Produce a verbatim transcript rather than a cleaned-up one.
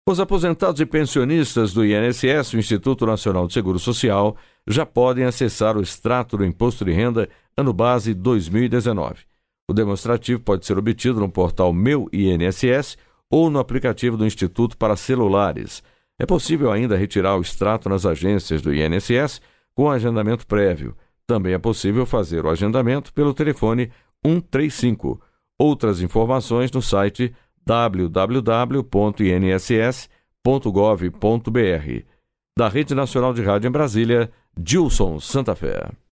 Os aposentados e pensionistas do I N S S, o Instituto Nacional de Seguro Social, já podem acessar o extrato do Imposto de Renda Ano Base dois mil e dezenove. O demonstrativo pode ser obtido no portal Meu I N S S ou no aplicativo do Instituto para celulares. É possível ainda retirar o extrato nas agências do I N S S com agendamento prévio. Também é possível fazer o agendamento pelo telefone um três cinco. Outras informações no site w w w ponto i n s s ponto gov ponto b r. Da Rede Nacional de Rádio em Brasília, Gilson Santa Fé.